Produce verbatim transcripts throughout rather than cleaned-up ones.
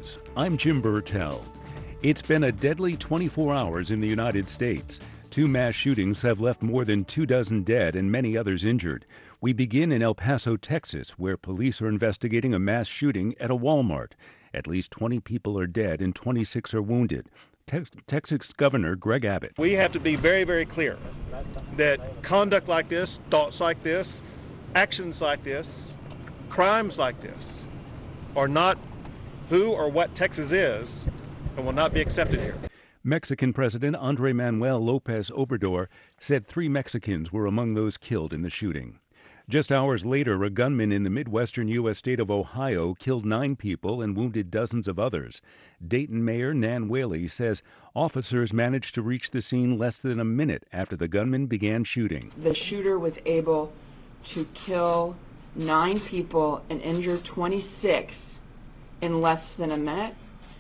News. I'm Jim Burtell. It's been a deadly twenty-four hours in the United States. Two mass shootings have left more than two dozen dead and many others injured. We begin in El Paso, Texas, where police are investigating a mass shooting at a Walmart. At least twenty people are dead and twenty-six are wounded. Tex- Texas Governor Greg Abbott. We have to be very, very clear that conduct like this, thoughts like this, actions like this, crimes like this are not who or what Texas is and will not be accepted here. Mexican President Andrés Manuel López Obrador said three Mexicans were among those killed in the shooting. Just hours later, a gunman in the midwestern U S state of Ohio killed nine people and wounded dozens of others. Dayton Mayor Nan Whaley says officers managed to reach the scene less than a minute after the gunman began shooting. The shooter was able to kill nine people and injure twenty-six in less than a minute.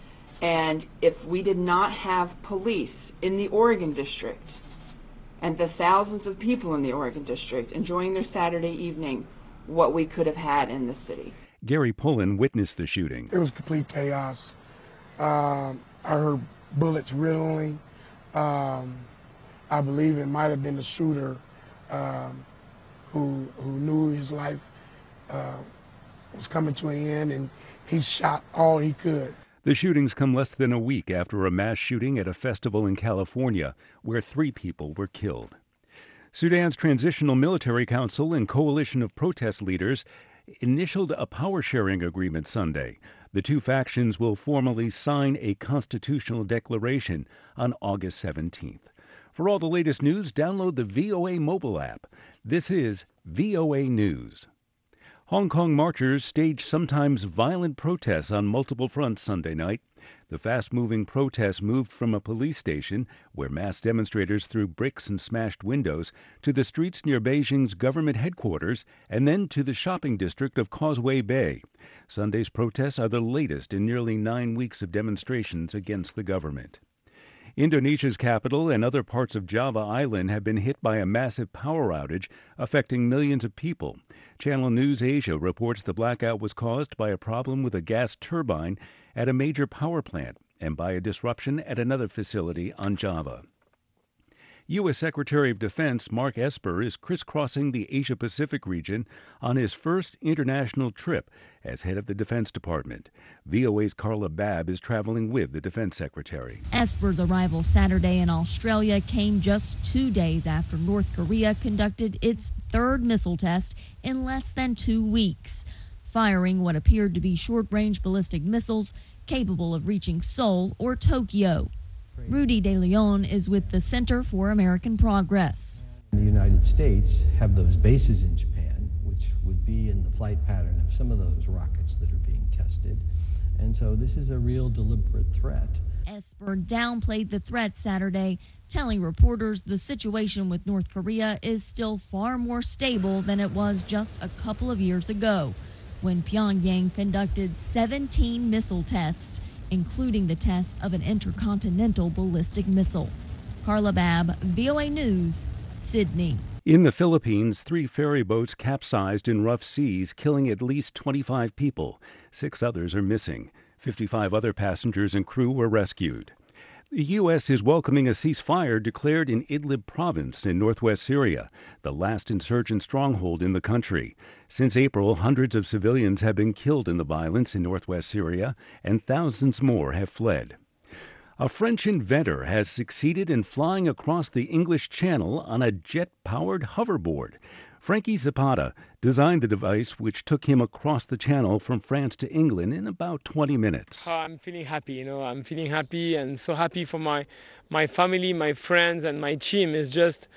And if we did not have police in the Oregon District and the thousands of people in the Oregon District enjoying their Saturday evening, what we could have had in the city. Gary Pullen witnessed the shooting. It was complete chaos. Um, I heard bullets riddling. Um, I believe it might have been the shooter um, who who knew his life uh, was coming to an end, and he shot all he could. The shootings come less than a week after a mass shooting at a festival in California, where three people were killed. Sudan's Transitional Military Council and coalition of protest leaders initialed a power-sharing agreement Sunday. The two factions will formally sign a constitutional declaration on August seventeenth. For all the latest news, download the V O A mobile app. This is V O A News. Hong Kong marchers staged sometimes violent protests on multiple fronts Sunday night. The fast-moving protests moved from a police station, where mass demonstrators threw bricks and smashed windows, to the streets near Beijing's government headquarters, and then to the shopping district of Causeway Bay. Sunday's protests are the latest in nearly nine weeks of demonstrations against the government. Indonesia's capital and other parts of Java Island have been hit by a massive power outage affecting millions of people. Channel News Asia reports the blackout was caused by a problem with a gas turbine at a major power plant and by a disruption at another facility on Java. U S. Secretary of Defense Mark Esper is crisscrossing the Asia-Pacific region on his first international trip as head of the Defense Department. V O A's Carla Babb is traveling with the Defense Secretary. Esper's arrival Saturday in Australia came just two days after North Korea conducted its third missile test in less than two weeks, firing what appeared to be short-range ballistic missiles capable of reaching Seoul or Tokyo. Rudy De Leon is with the Center for American Progress. The United States have those bases in Japan, which would be in the flight pattern of some of those rockets that are being tested. And so this is a real deliberate threat. Esper downplayed the threat Saturday, telling reporters the situation with North Korea is still far more stable than it was just a couple of years ago, when Pyongyang conducted seventeen missile tests, including the test of an intercontinental ballistic missile. Carla Babb, V O A News, Sydney. In the Philippines, three ferry boats capsized in rough seas, killing at least twenty-five people. Six others are missing. fifty-five other passengers and crew were rescued. The U S is welcoming a ceasefire declared in Idlib province in northwest Syria, the last insurgent stronghold in the country. Since April, hundreds of civilians have been killed in the violence in northwest Syria, and thousands more have fled. A French inventor has succeeded in flying across the English Channel on a jet-powered hoverboard. Frankie Zapata designed the device, which took him across the channel from France to England in about twenty minutes. I'm feeling happy, you know, I'm feeling happy and so happy for my, my family, my friends, and my team. It's just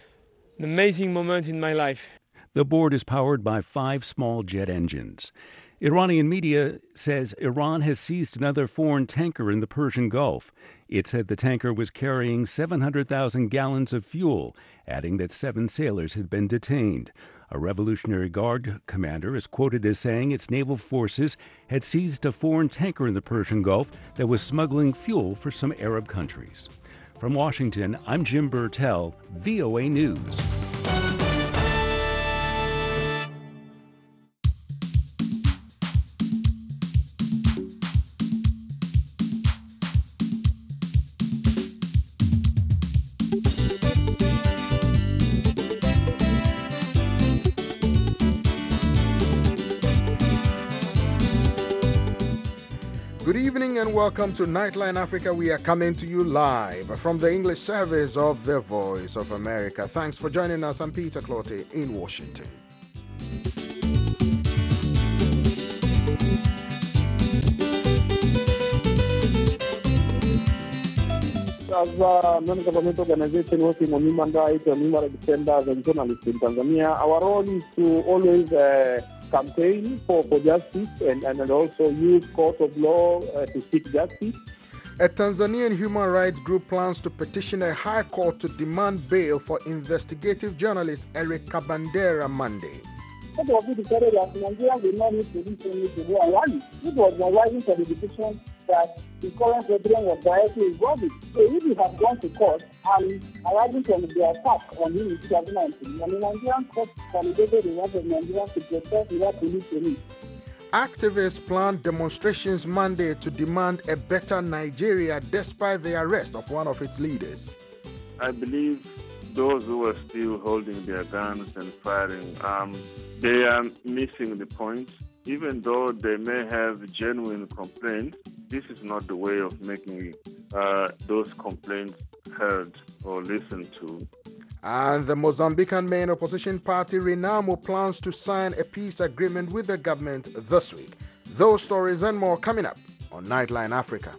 an amazing moment in my life. The board is powered by five small jet engines. Iranian media says Iran has seized another foreign tanker in the Persian Gulf. It said the tanker was carrying seven hundred thousand gallons of fuel, adding that seven sailors had been detained. A Revolutionary Guard commander is quoted as saying its naval forces had seized a foreign tanker in the Persian Gulf that was smuggling fuel for some Arab countries. From Washington, I'm Jim Burtell, V O A News. Good evening and welcome to Nightline Africa. We are coming to you live from the English service of the Voice of America. Thanks for joining us. I'm Peter Clottey in Washington. As a non-government organization working on human rights and human rights defenders and journalists in Tanzania, our role is to always uh, campaign for, for justice and, and also use court of law uh, to seek justice. A Tanzanian human rights group plans to petition a high court to demand bail for investigative journalist Eric Kabendera Monday. It was decided that Nigerians will not need to do anything to go around. It was arising for the decision that the current president was directly involved with. So if you have gone to court and arising from the attack on him in two thousand nineteen, and the Nigerian court validated the right of Nigerians to protest without police police. Activists planned demonstrations Monday to demand a better Nigeria despite the arrest of one of its leaders. I believe those who are still holding their guns and firing arms, they are missing the point. Even though they may have genuine complaints, this is not the way of making uh, those complaints heard or listened to. And the Mozambican main opposition party, Renamo, plans to sign a peace agreement with the government this week. Those stories and more coming up on Nightline Africa.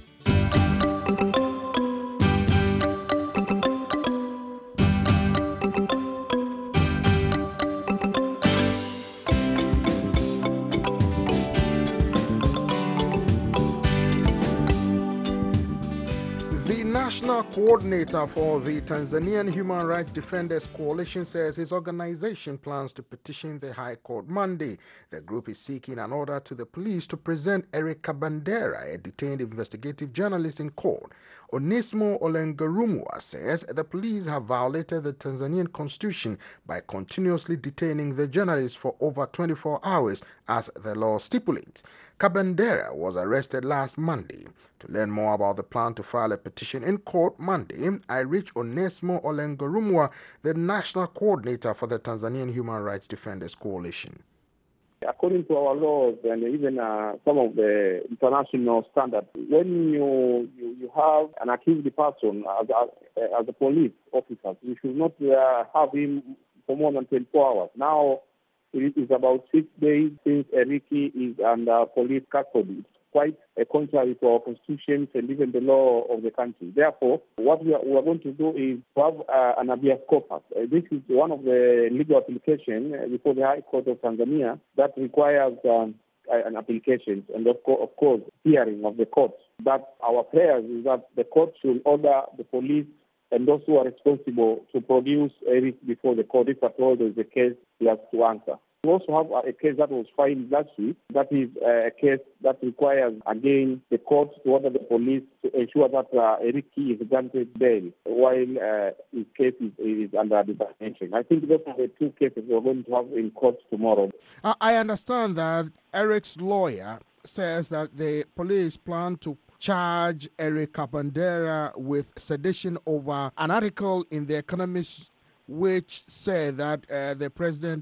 National coordinator for the Tanzanian Human Rights Defenders Coalition says his organization plans to petition the High Court Monday. The group is seeking an order to the police to present Eric Kabendera, a detained investigative journalist, in court. Onesmo Olengarumwa says the police have violated the Tanzanian constitution by continuously detaining the journalist for over twenty-four hours, as the law stipulates. Kabendera was arrested last Monday. To learn more about the plan to file a petition in court Monday, I reached Onesmo Olengarumwa, the national coordinator for the Tanzanian Human Rights Defenders Coalition. According to our laws and even uh, some of the international standards, when you you, you have an accused person as a, as a police officer, you should not uh, have him for more than twenty-four hours. Now, it is about six days since Eriki is under police custody. It's quite uh, contrary to our constitutions and even the law of the country. Therefore, what we are, we are going to do is to have uh, an habeas corpus. Uh, this is one of the legal applications uh, before the High Court of Tanzania that requires um, an application and, of, co- of course, hearing of the court. But our prayers is that the court should order the police and those who are responsible to produce Eric before the court. If at all there is a case, he has to answer. We also have a case that was filed last week. That is a case that requires, again, the court to order the police to ensure that uh, Eriki is granted bail while uh, his case is, is under detention. I think those are the two cases we're going to have in court tomorrow. I understand that Eric's lawyer says that the police plan to charge Eric Kabendera with sedition over an article in The Economist which said that uh, the president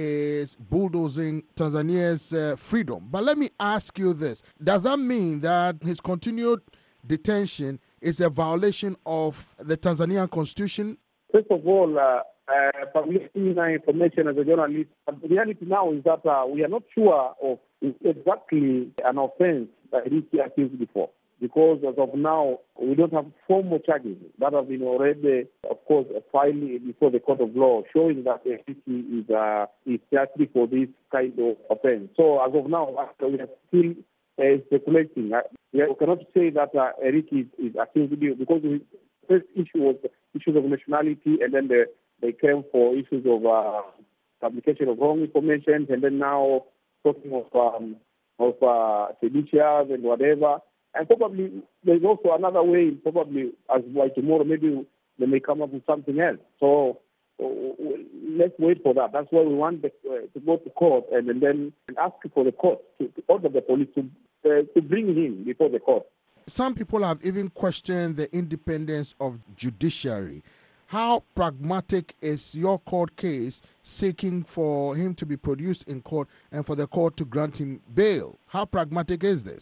is bulldozing Tanzania's uh, freedom. But let me ask you this. Does that mean that his continued detention is a violation of the Tanzanian constitution? First of all, uh, uh, publishing information as a journalist, but the reality now is that uh, we are not sure of exactly an offense that he accused before. Because as of now, we don't have formal charges that have been already, of course, filed before the court of law, showing that the Eriki is uh, is charged for this kind of offense. So as of now, we are still uh, speculating. Uh, we cannot say that uh, Eriki is, is accused because the first issue was issues of nationality, and then they, they came for issues of uh, publication of wrong information, and then now talking of um, of uh, seditious and whatever. And probably there's also another way, probably as by tomorrow, maybe they may come up with something else. So uh, let's wait for that. That's why we want the, uh, to go to court and, and then ask for the court to, to order the police to, uh, to bring him before the court. Some people have even questioned the independence of judiciary. How pragmatic is your court case seeking for him to be produced in court and for the court to grant him bail? How pragmatic is this?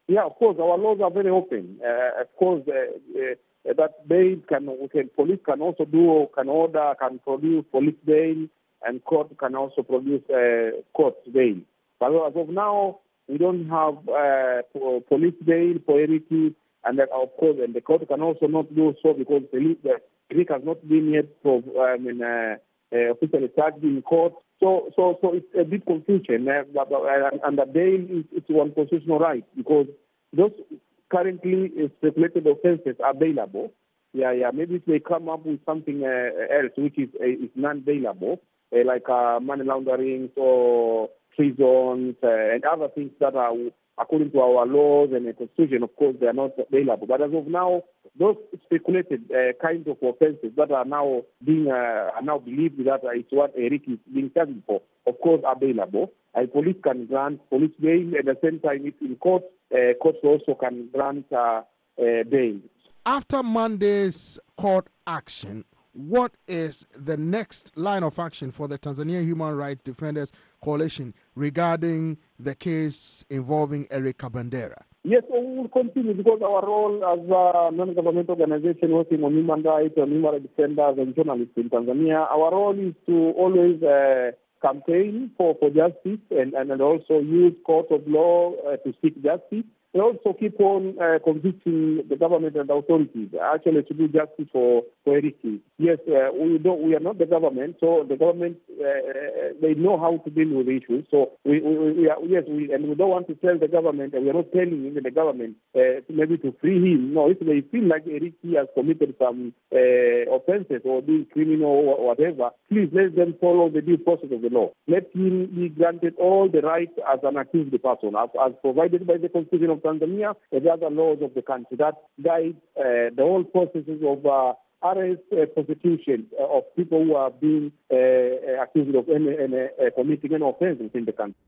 Yeah, of course, our laws are very open. Uh, of course, uh, uh, that bail can, can, police can also do, can order, can produce police bail, and court can also produce uh, court bail. But as of now, we don't have uh, police bail for Eriki, and that, of course, and the court can also not do so because Eriki has not been yet for, I mean, uh, uh, officially charged in court. So, so, so it's a bit confusion, uh, but, uh, and the bail is it's one constitutional right because those currently speculated offences are bailable. Yeah, yeah. Maybe if they come up with something uh, else which is uh, is non-bailable, uh, like uh, money laundering or treasons uh, and other things that are, according to our laws and the constitution, of course, they are not bailable. But as of now, those speculated uh, kinds of offences that are now being uh, are now believed that uh, it's what Eriki is being charged for, of course, are bailable. And police can grant police bail at the same time. If in court, uh, courts also can grant uh, uh, bail. After Monday's court action, what is the next line of action for the Tanzania Human Rights Defenders Coalition regarding the case involving Eric Kabendera? Yes, we will continue because our role as a non-government organization working on human rights and human rights defenders and journalists in Tanzania, our role is to always uh, campaign for, for justice and, and also use court of law uh, to seek justice. We also keep on uh, convincing the government and the authorities actually to do justice for, for Eriki. Yes, uh, we don't, we are not the government, so the government, uh, they know how to deal with issues. So we, we, we are, yes, we, and we don't want to tell the government, and we are not telling even the government uh, maybe to free him. No, if they feel like Eriki has committed some uh, offenses or being criminal or whatever, please let them follow the due process of the law. Let him be granted all the rights as an accused person, as, as provided by the Constitution of Tanzania and the other laws of the country that guide uh, the whole processes of uh, arrest, uh, prosecution uh, of people who are being uh, accused of any, any, uh, committing an offense within the country.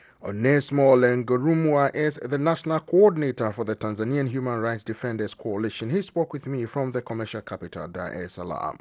Onesmo Lengurumwa is the national coordinator for the Tanzanian Human Rights Defenders Coalition. He spoke with me from the commercial capital, Dar es Salaam.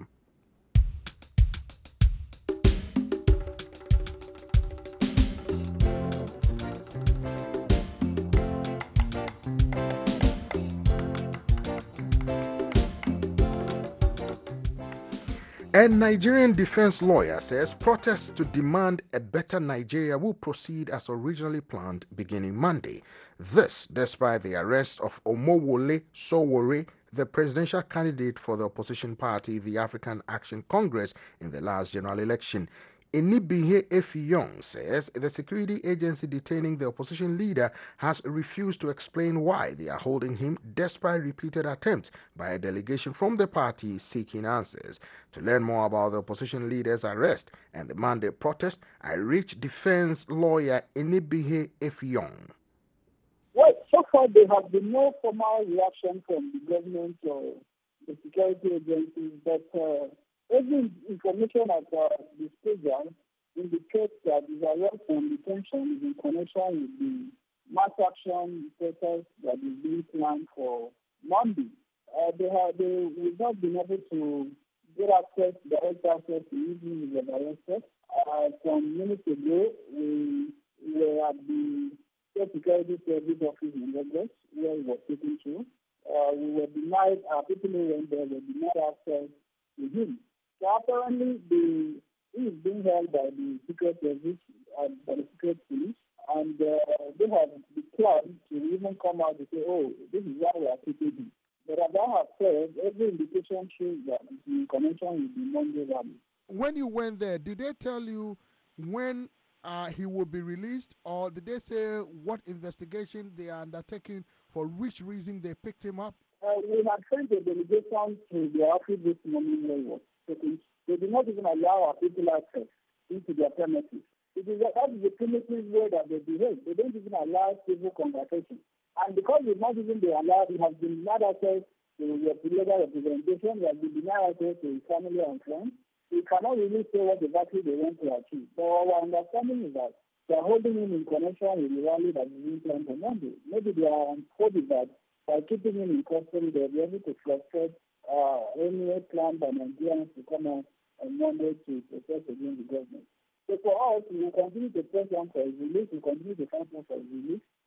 A Nigerian defense lawyer says protests to demand a better Nigeria will proceed as originally planned beginning Monday. This despite the arrest of Omowole Sowore, the presidential candidate for the opposition party, the African Action Congress, in the last general election. Enibihe Efiyong says the security agency detaining the opposition leader has refused to explain why they are holding him despite repeated attempts by a delegation from the party seeking answers. To learn more about the opposition leader's arrest and the Monday protest, I reached defense lawyer Enibihe Efiyong. Well, so far there has been no formal reaction from the government or the security agencies, but uh, every information at uh, the stadium indicates that his arrest and detention is in connection with the mass action protest that is being planned for Monday. Uh, they have they have not been able to get access, direct access to even the arrested. Uh, some minutes ago, we were at the State Security Service office in Lagos, where we were taken to. Uh, we were denied, our people who went there were denied access to him. So apparently, the, he is being held by the secret service, uh, by the secret police, and uh, they have declined to even come out and say, oh, this is why we are taking him. But as I have said, every indication shows that it's in connection with the Monday rally. When you went there, did they tell you when uh, he will be released, or did they say what investigation they are undertaking, for which reason they picked him up? Uh, we had sent a delegation to the office this morning where he was taken. They did not even allow our people access into their premises. It is, that is the primitive way that they behave. They don't even allow civil conversation. And because it's not even been allowed, he has been denied access to the legal representation, he has been denied access to his family and friends. We cannot really say what exactly they want to achieve. So our understanding is that they are holding him in connection with the rally that is being planned on Monday. Maybe they are hoping that by keeping him in custody, they'll be able to frustrate uh, any plan by Nigerians to come out on Monday to protest against the government. So for us, we will continue to press on for his release, we will continue to fight for his release.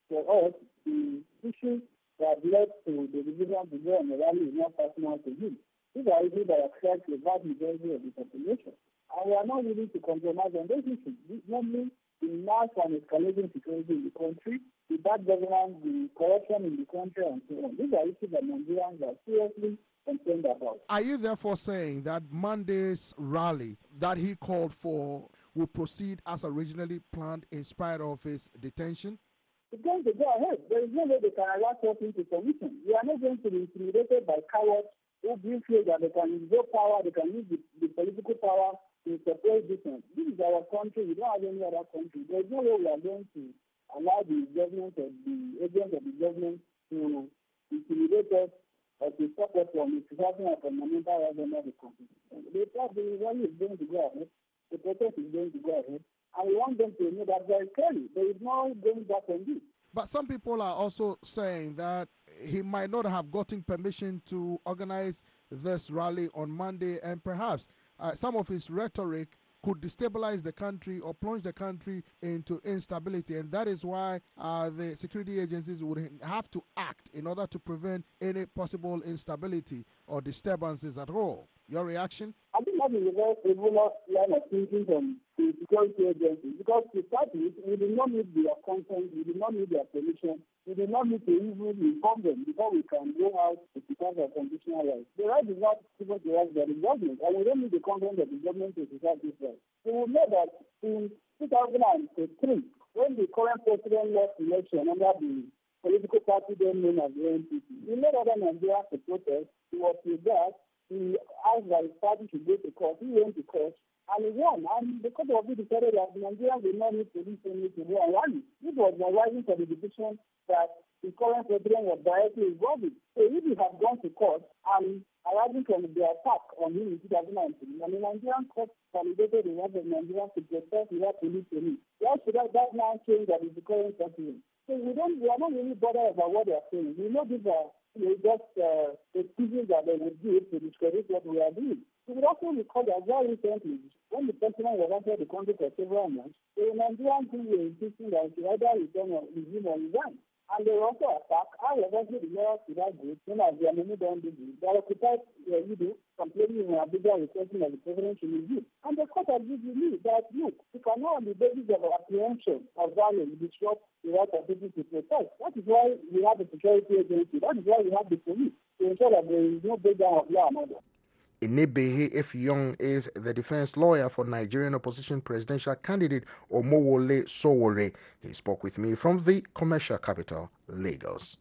for us, the issues that led to the decision to go on the rally is not personal to him. These are issues that affect the vast majority of the population. And we are not willing to compromise on those issues, namely the mass and escalating security in the country, the bad governance, the corruption in the country, and so on. These are issues that Nigerians are seriously concerned about. Are you therefore saying that Monday's rally that he called for will proceed as originally planned in spite of his detention? It's going to go ahead. There is no way they can allow us into submission. We are not going to be intimidated by cowards who bring fear that they can use their power, they can use the, the political power to separate difference. This is our country. We don't have any other country. There is no way we are going to allow the government or the agents of the government to intimidate us or to stop us from exercising a fundamental right under the Constitution. The rally is going to go ahead. The protest is going to go ahead. And we want them to know that very clearly. There is no going back on this. But some people are also saying that he might not have gotten permission to organize this rally on Monday, and perhaps uh, some of his rhetoric could destabilize the country or plunge the country into instability. And that is why uh, the security agencies would have to act in order to prevent any possible instability or disturbances at all. Your reaction? I think that is a very regular line of thinking from the security agencies, because to start with, we did not need their consent, we did not need their permission, we did not need to even inform them before we can go out to exercise our constitutional rights. The right is not given to us by the government, and we don't need the consent of the government to exercise this right. We will know that in two thousand three, when the current president lost election under the political party then known as the N P P, we made other Nigerians to protest. He was with that. He asked that his party should go to court. He went to court and he won. And because of it, decided that Nigerians will not need police only to go and rally. This was arising for the decision that the current president was directly involved in. So if he had gone to court and arising from the attack on him in two thousand three, and the Nigerian court validated the right of Nigerians to protest without police police, why should that, that now change that is the current president? So we don't, we are not really bothered about what they are saying. We know these are you know, just uh, excuses that they would give to discredit what we are doing. We would also recall that very recently, when the president was outside the country for several months, the Nigerian people were insisting that he either return or resume or resign. And they were also attacked. I was actually the mayor to that group, known as the Amenu Don Digi. They occupied uh, you know, complaining in Abuja requesting that the president should resume. And the court agreed with me that, look, you cannot on the basis of apprehension of violence disrupt the right of people to protest. That is why we have the security agency. That is why we have the police to ensure that there is no breakdown of law and order. Inebehe Effiong is the defense lawyer for Nigerian opposition presidential candidate Omowole Sowore. He spoke with me from the commercial capital, Lagos.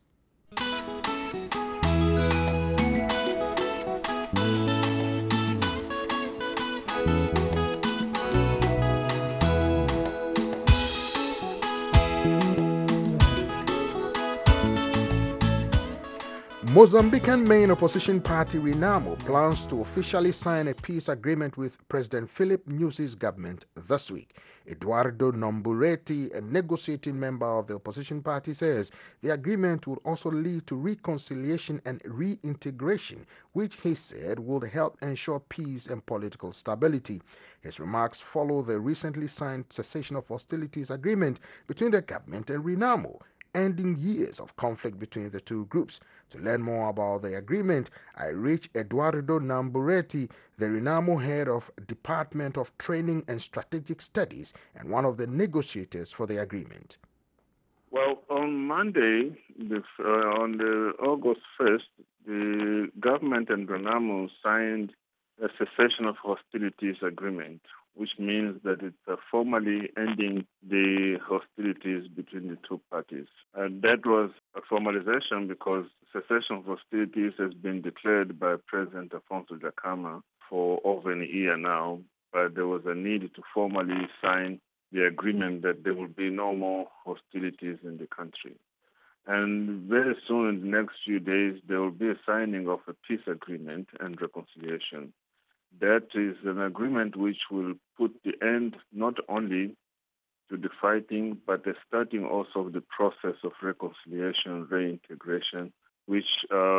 Mozambican main opposition party Renamo plans to officially sign a peace agreement with President Philip Nyusi's government this week. Eduardo Nombureti, a negotiating member of the opposition party, says the agreement would also lead to reconciliation and reintegration, which he said would help ensure peace and political stability. His remarks follow the recently signed cessation of hostilities agreement between the government and Renamo, ending years of conflict between the two groups. To learn more about the agreement, I reached Eduardo Nambureti, the Renamo head of Department of Training and Strategic Studies and one of the negotiators for the agreement. Well, on Monday, this, uh, on the August first, the government and Renamo signed a cessation of hostilities agreement, which means that it's uh, formally ending the hostilities between the two parties. And that was a formalization because cessation of hostilities has been declared by President Alfonso Dhlakama for over a year now, but there was a need to formally sign the agreement that there will be no more hostilities in the country. And very soon, in the next few days, there will be a signing of a peace agreement and reconciliation. That is an agreement which will put the end not only to the fighting, but the starting also of the process of reconciliation, reintegration, which uh,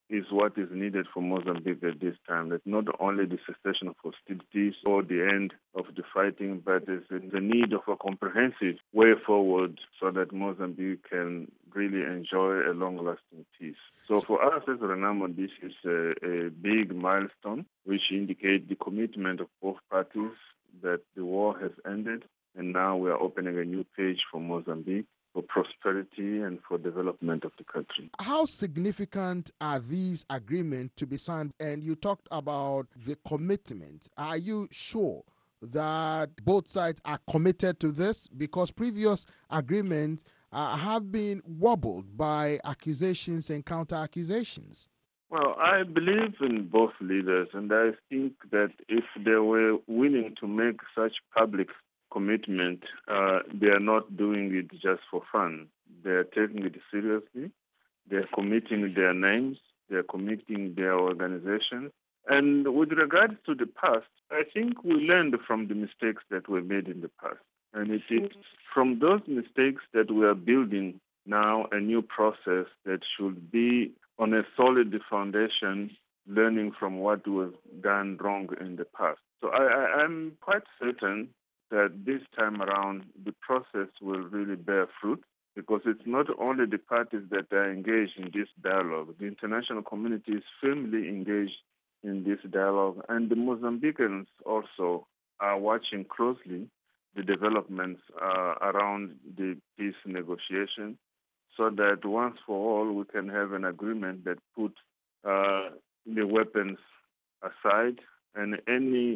is what is needed for Mozambique at this time. That not only the cessation of hostilities or the end of the fighting, but it's the need of a comprehensive way forward so that Mozambique can really enjoy a long-lasting peace. So for us as Renamo, this is a, a big milestone which indicates the commitment of both parties that the war has ended, and now we are opening a new page for Mozambique, for prosperity and for development of the country. How significant are these agreements to be signed? And you talked about the commitment. Are you sure that both sides are committed to this? Because previous agreements uh, have been wobbled by accusations and counter-accusations. Well, I believe in both leaders, and I think that if they were willing to make such public commitment, uh, they are not doing it just for fun. They are taking it seriously. They are committing their names. They are committing their organizations. And with regards to the past, I think we learned from the mistakes that were made in the past. And it is from those mistakes that we are building now a new process that should be on a solid foundation, learning from what was done wrong in the past. So I, I, I'm quite certain that this time around the process will really bear fruit, because it's not only the parties that are engaged in this dialogue. The international community is firmly engaged in this dialogue, and the Mozambicans also are watching closely the developments uh, around the peace negotiation, so that once for all we can have an agreement that puts uh, the weapons aside, and any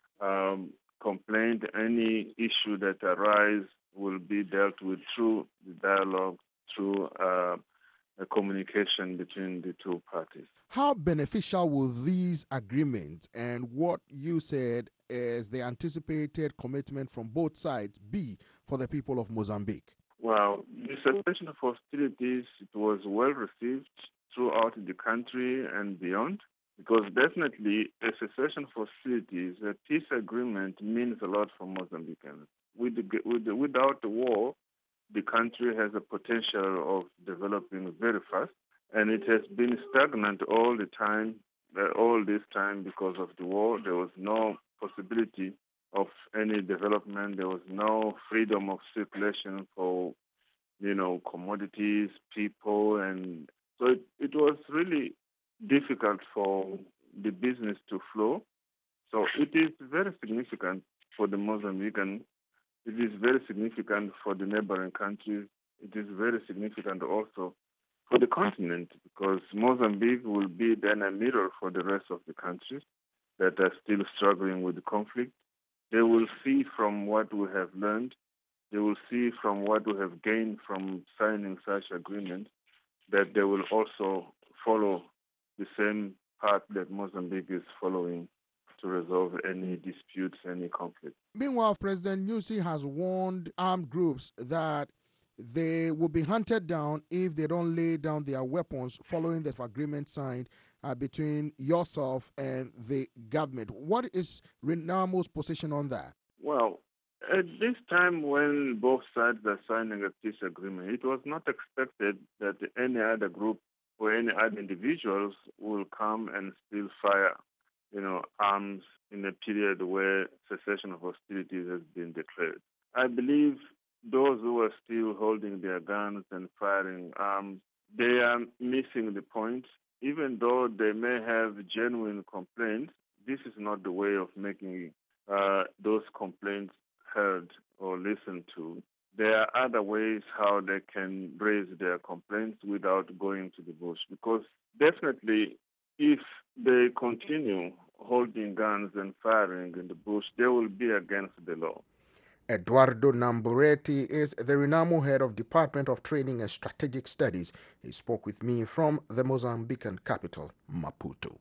um, complaint, any issue that arises will be dealt with through the dialogue, through uh, a communication between the two parties. How beneficial will these agreements and what you said is the anticipated commitment from both sides be for the people of Mozambique? Well, the cessation of hostilities, it was well received throughout the country and beyond, because definitely a cessation of hostilities, a peace agreement means a lot for Mozambicans. With the, with the, without the war, the country has a potential of developing very fast, and it has been stagnant all the time, uh, all this time because of the war. There was no possibility of any development. There was no freedom of circulation for, you know, commodities, people, and so it, it was really difficult for the business to flow. So it is very significant for the Mozambican. It is very significant for the neighboring countries. It is very significant also for the continent, because Mozambique will be then a mirror for the rest of the countries that are still struggling with the conflict. They will see from what we have learned. They will see from what we have gained from signing such agreements, that they will also follow the same path that Mozambique is following to resolve any disputes, any conflict. Meanwhile, President Nyusi has warned armed groups that they will be hunted down if they don't lay down their weapons following the agreement signed uh, between yourself and the government. What is Renamo's position on that? Well, at this time when both sides are signing a peace agreement, it was not expected that any other group or any other individuals will come and still fire, you know, arms in a period where cessation of hostilities has been declared. I believe those who are still holding their guns and firing arms, they are missing the point. Even though they may have genuine complaints, this is not the way of making uh, those complaints heard or listened to. There are other ways how they can raise their complaints without going to the bush, because definitely if they continue holding guns and firing in the bush, they will be against the law. Eduardo Namburetti is the Renamo head of Department of Training and Strategic Studies. He spoke with me from the Mozambican capital, Maputo.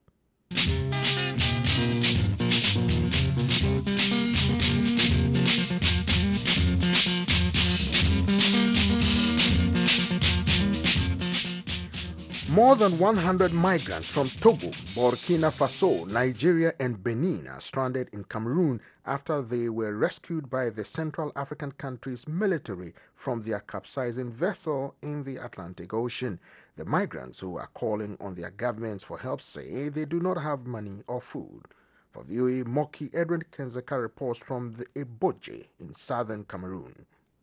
More than one hundred migrants from Togo, Burkina Faso, Nigeria, and Benin are stranded in Cameroon after they were rescued by the Central African country's military from their capsizing vessel in the Atlantic Ocean. The migrants, who are calling on their governments for help, say they do not have money or food. For V O A, Moki Edwin Kenzeka reports from the Eboje in southern Cameroon.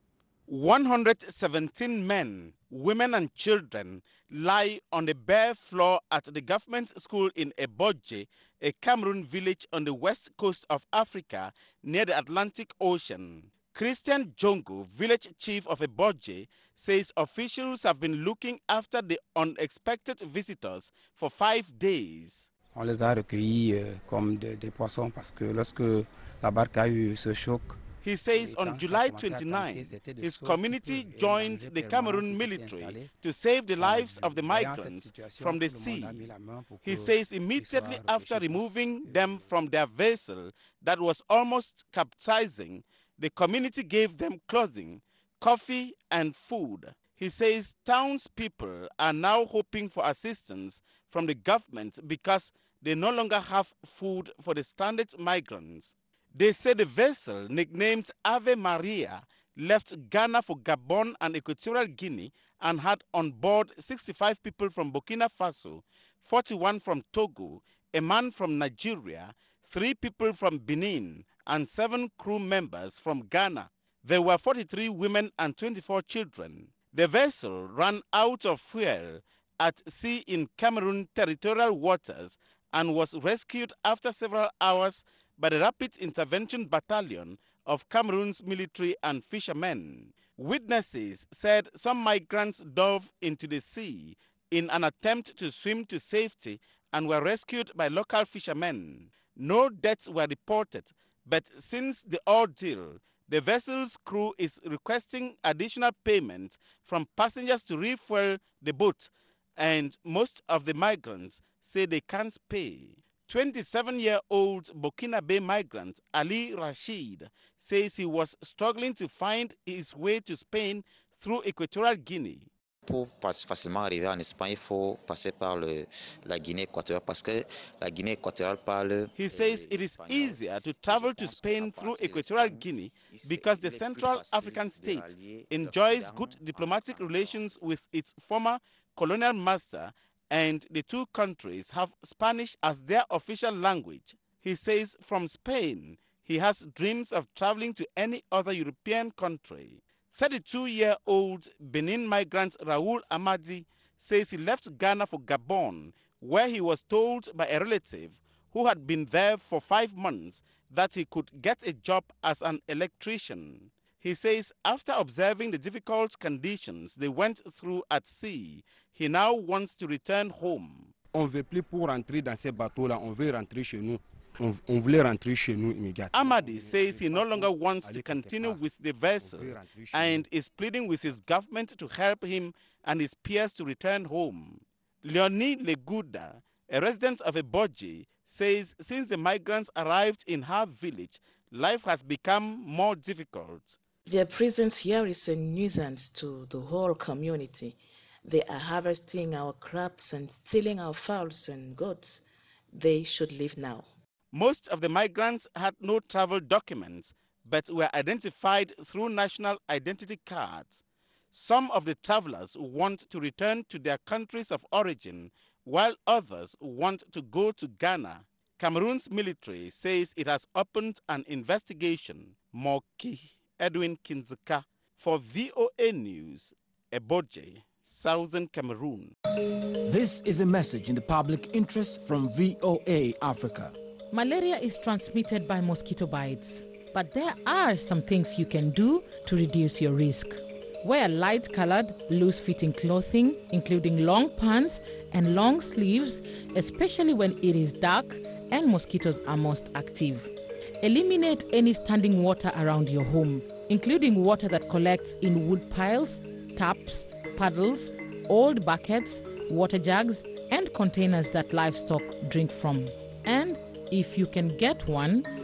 one hundred seventeen men, women and children lie on the bare floor at the government school in Eboje, a Cameroon village on the west coast of Africa near the Atlantic Ocean. Christian Jongo, village chief of Eboje, says officials have been looking after the unexpected visitors for five days. On les a recueillis euh, comme des, des poissons parce que lorsque la barque a eu ce choc. He says on July twenty-ninth, his community joined the Cameroon military to save the lives of the migrants from the sea. He says immediately after removing them from their vessel that was almost capsizing, the community gave them clothing, coffee, and food. He says townspeople are now hoping for assistance from the government because they no longer have food for the stranded migrants. They say the vessel, nicknamed Ave Maria, left Ghana for Gabon and Equatorial Guinea and had on board sixty-five people from Burkina Faso, forty-one from Togo, a man from Nigeria, three people from Benin, and seven crew members from Ghana. There were forty-three women and twenty-four children. The vessel ran out of fuel at sea in Cameroon territorial waters and was rescued after several hours by the Rapid Intervention Battalion of Cameroon's military and fishermen. Witnesses said some migrants dove into the sea in an attempt to swim to safety and were rescued by local fishermen. No deaths were reported, but since the ordeal, the vessel's crew is requesting additional payment from passengers to refuel the boat, and most of the migrants say they can't pay. twenty-seven-year-old Burkinabe migrant Ali Rashid says he was struggling to find his way to Spain through Equatorial Guinea. Pour facilement arriver en Espagne, il faut passer par le, la Guinée équatoriale parce que la Guinée équatoriale parle. He says it is easier to travel to Spain through Equatorial Guinea because the Central African state enjoys good diplomatic relations with its former colonial master, and the two countries have Spanish as their official language. He says from Spain, he has dreams of traveling to any other European country. thirty-two-year-old Benin migrant Raoul Amadi says he left Ghana for Gabon, where he was told by a relative who had been there for five months that he could get a job as an electrician. He says after observing the difficult conditions they went through at sea, he now wants to return home. On veut plus pour rentrer dans ces bateaux-là, on veut rentrer chez nous. On, on voulait rentrer chez nous immédiatement. Amadi says he no longer wants to continue with the vessel and is pleading with his government to help him and his peers to return home. Leonie Leguda, a resident of Eboje, says since the migrants arrived in her village, life has become more difficult. Their presence here is a nuisance to the whole community. They are harvesting our crops and stealing our fowls and goats. They should leave now. Most of the migrants had no travel documents, but were identified through national identity cards. Some of the travelers want to return to their countries of origin, while others want to go to Ghana. Cameroon's military says it has opened an investigation. Moki Edwin Kinzeka for V O A News, Eboje, Southern Cameroon. This is a message in the public interest from V O A Africa. Malaria is transmitted by mosquito bites, but there are some things you can do to reduce your risk. Wear light-colored, loose-fitting clothing, including long pants and long sleeves, especially when it is dark and mosquitoes are most active. Eliminate any standing water around your home, including water that collects in wood piles, taps, puddles, old buckets, water jugs, and containers that livestock drink from. And if you can get one,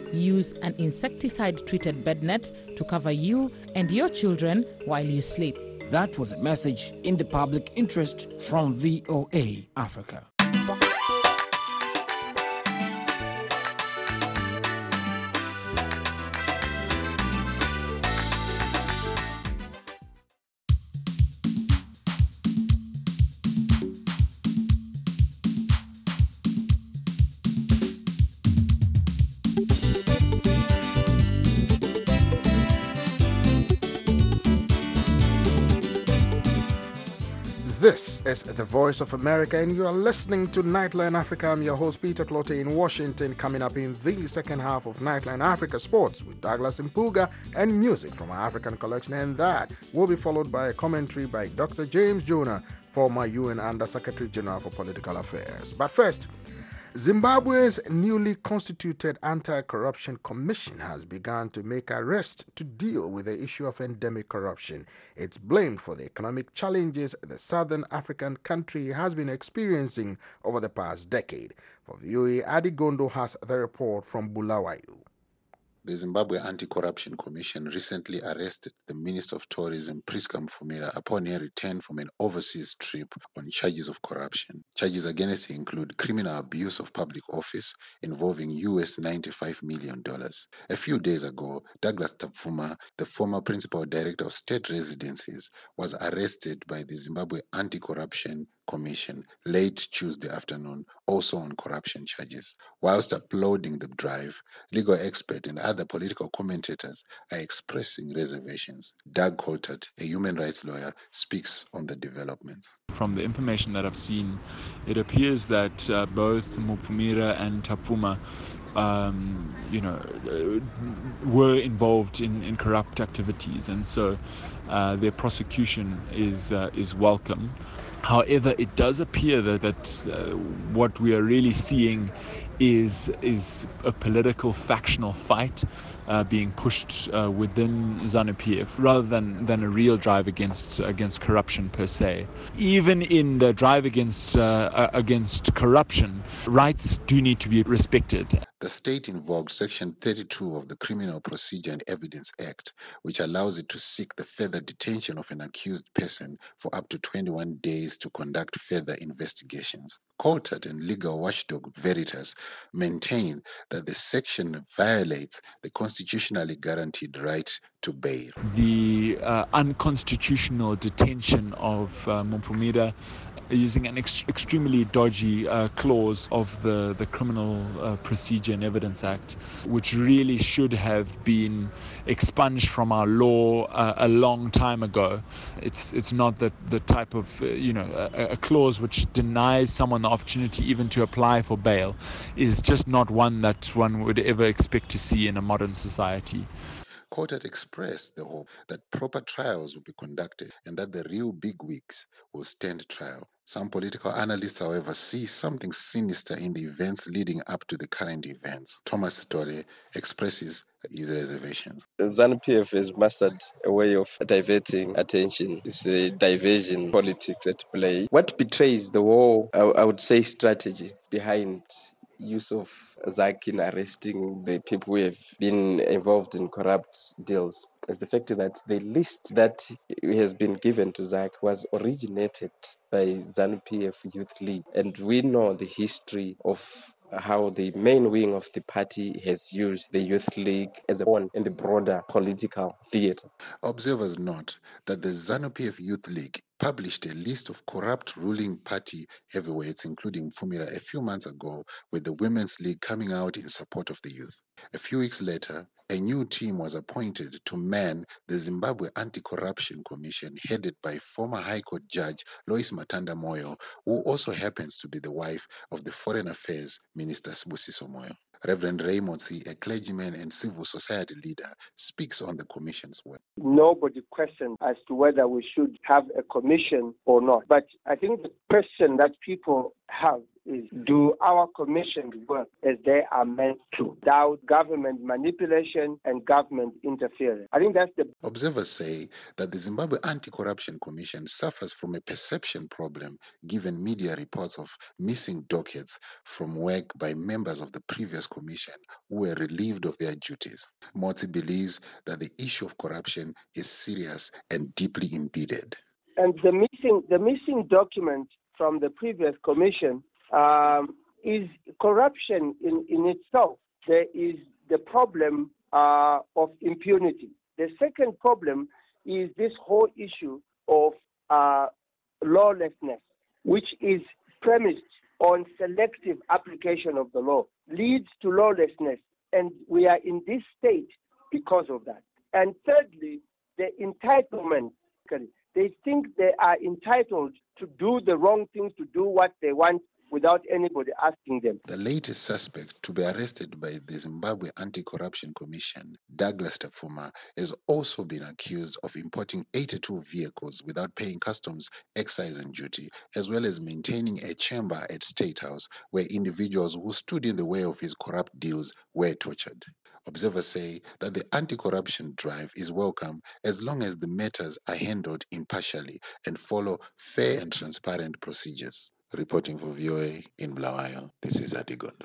use an insecticide-treated bed net to cover you and your children while you sleep. That was a message in the public interest from V O A Africa. This is the Voice of America, and you are listening to Nightline Africa. I'm your host, Peter Clotte, in Washington. Coming up in the second half of Nightline Africa Sports with Douglas Mpuga and music from our African collection, and that will be followed by a commentary by Doctor James Jonah, former U N Under-Secretary General for Political Affairs. But first, Zimbabwe's newly constituted Anti-Corruption Commission has begun to make arrests to deal with the issue of endemic corruption. It's blamed for the economic challenges the southern African country has been experiencing over the past decade. For V O A, Adi Gondo has the report from Bulawayo. The Zimbabwe Anti-Corruption Commission recently arrested the Minister of Tourism, Priska Mfumira, upon her return from an overseas trip on charges of corruption. Charges against her include criminal abuse of public office involving U S ninety-five million dollars. A few days ago, Douglas Tapfuma, the former Principal Director of State Residencies, was arrested by the Zimbabwe Anti-Corruption Commission late Tuesday afternoon, also on corruption charges. Whilst applauding the drive, legal experts and other political commentators are expressing reservations. Doug Coltert, a human rights lawyer, speaks on the developments. From the information that I've seen, it appears that uh, both Mupfumira and Tapfuma Um, you know, were involved in, in corrupt activities, and so uh, their prosecution is uh, is welcome. However, it does appear that, that uh, what we are really seeing is is a political factional fight uh, being pushed uh, within ZANU-P F rather than, than a real drive against against corruption per se. Even in the drive against uh, against corruption, rights do need to be respected. The state invoked Section thirty-two of the Criminal Procedure and Evidence Act, which allows it to seek the further detention of an accused person for up to twenty-one days to conduct further investigations. Coltert and legal watchdog Veritas maintain that the section violates the constitutionally guaranteed right to bail. The uh, unconstitutional detention of uh, Mupfumira using an ex- extremely dodgy uh, clause of the, the Criminal uh, Procedure and Evidence Act, which really should have been expunged from our law uh, a long time ago. It's it's not that the type of, uh, you know, a, a clause which denies someone the opportunity even to apply for bail is just not one that one would ever expect to see in a modern society. Coltert expressed the hope that proper trials will be conducted and that the real bigwigs will stand trial. Some political analysts, however, see something sinister in the events leading up to the current events. Thomas Tore expresses his reservations. ZANU-P F has mastered a way of diverting attention. It's a diversion politics at play. What betrays the whole, I would say, strategy behind use of ZAC in arresting the people who have been involved in corrupt deals is the fact that the list that has been given to ZAC was originated by ZANU-P F Youth League. And we know the history of how the main wing of the party has used the Youth League as a pawn in the broader political theater. Observers note that the ZANU-P F Youth League published a list of corrupt ruling party heavyweights, including Mfumira, a few months ago, with the Women's League coming out in support of the youth. A few weeks later, a new team was appointed to man the Zimbabwe Anti-Corruption Commission, headed by former High Court Judge Lois Matanda Moyo, who also happens to be the wife of the Foreign Affairs Minister Sibusiso Moyo. Reverend Raymond C., a clergyman and civil society leader, speaks on the commission's work. Nobody questioned as to whether we should have a commission or not. But I think the question that people have is, do our commissions work as they are meant to, without government manipulation and government interference? I think that's the... Observers say that the Zimbabwe Anti-Corruption Commission suffers from a perception problem given media reports of missing dockets from work by members of the previous commission who were relieved of their duties. Motsi believes that the issue of corruption is serious and deeply embedded. And the missing, the missing document from the previous commission um, is corruption in, in itself. There is the problem uh, of impunity. The second problem is this whole issue of uh, lawlessness, which is premised on selective application of the law, leads to lawlessness. And we are in this state because of that. And thirdly, the entitlement. They think they are entitled to do the wrong thing, to do what they want without anybody asking them. The latest suspect to be arrested by the Zimbabwe Anti-Corruption Commission, Douglas Tapfuma, has also been accused of importing eighty-two vehicles without paying customs, excise and duty, as well as maintaining a chamber at State House where individuals who stood in the way of his corrupt deals were tortured. Observers say that the anti-corruption drive is welcome as long as the matters are handled impartially and follow fair and transparent procedures. Reporting for V O A in Bulawayo, this is Adigondo.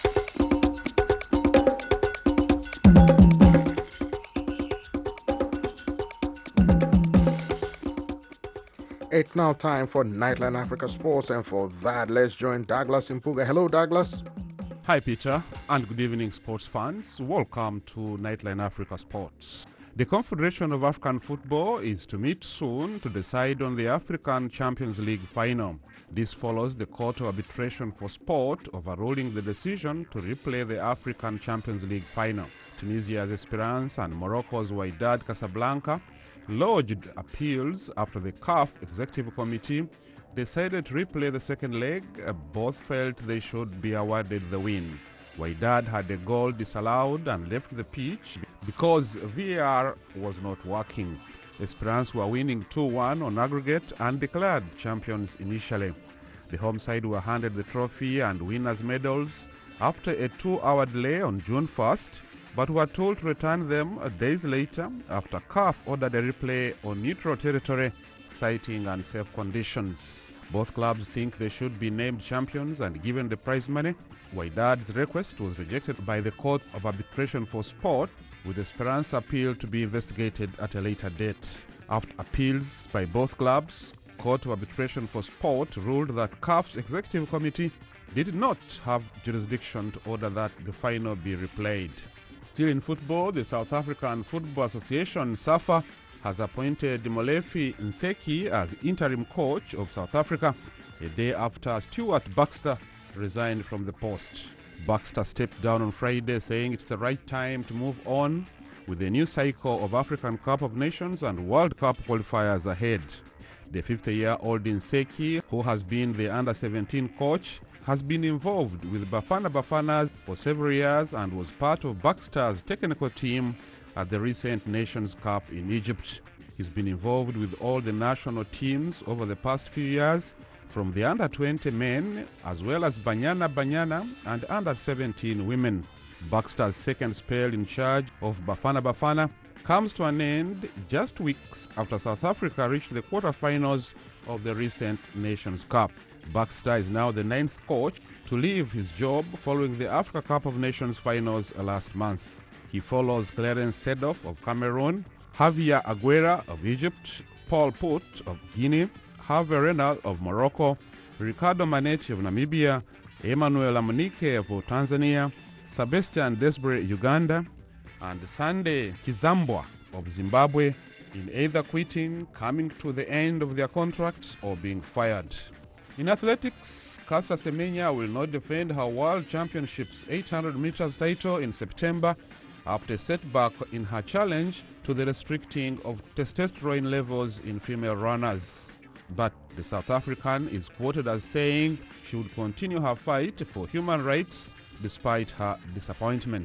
It's now time for Nightline Africa Sports, and for that, let's join Douglas Mpuga. Hello, Douglas. Hi, Peter, and good evening, sports fans. Welcome to Nightline Africa Sports. The Confederation of African Football is to meet soon to decide on the African Champions League final. This follows the Court of Arbitration for Sport overruling the decision to replay the African Champions League final. Tunisia's Esperance and Morocco's Wydad Casablanca lodged appeals after the C A F Executive Committee decided to replay the second leg. Both felt they should be awarded the win. Wydad had a goal disallowed and left the pitch because V A R was not working. Esperance were winning two one on aggregate and declared champions initially. The home side were handed the trophy and winners' medals after a two-hour delay on June first, but were told to return them days later after C A F ordered a replay on neutral territory, citing unsafe conditions. Both clubs think they should be named champions and given the prize money. Wydad's request was rejected by the Court of Arbitration for Sport, with Esperance appeal to be investigated at a later date. After appeals by both clubs, Court of Arbitration for Sport ruled that C A F's Executive Committee did not have jurisdiction to order that the final be replayed. Still in football, the South African Football Association, SAFA, has appointed Molefi Nseki as interim coach of South Africa a day after Stuart Baxter resigned from the post. Baxter stepped down on Friday, saying it's the right time to move on with the new cycle of African Cup of Nations and World Cup qualifiers ahead. The fifty-year-old Nseki, who has been the under seventeen coach, has been involved with Bafana Bafanas for several years and was part of Baxter's technical team at the recent Nations Cup in Egypt. He's been involved with all the national teams over the past few years, from the under twenty men as well as Banyana Banyana and under seventeen women. Baxter's second spell in charge of Bafana Bafana comes to an end just weeks after South Africa reached the quarterfinals of the recent Nations Cup. Baxter is now the ninth coach to leave his job following the Africa Cup of Nations finals last month. He follows Clarence Seedorf of Cameroon, Javier Aguera of Egypt, Paul Put of Guinea, Hervé Renard of Morocco, Ricardo Manetti of Namibia, Emmanuel Amunike of Tanzania, Sebastian Desbre Uganda, and Sunday Kizambwa of Zimbabwe, in either quitting, coming to the end of their contract, or being fired. In athletics, Caster Semenya will not defend her World Championships eight hundred meters title in September after a setback in her challenge to the restricting of testosterone levels in female runners. But the South African is quoted as saying she would continue her fight for human rights despite her disappointment.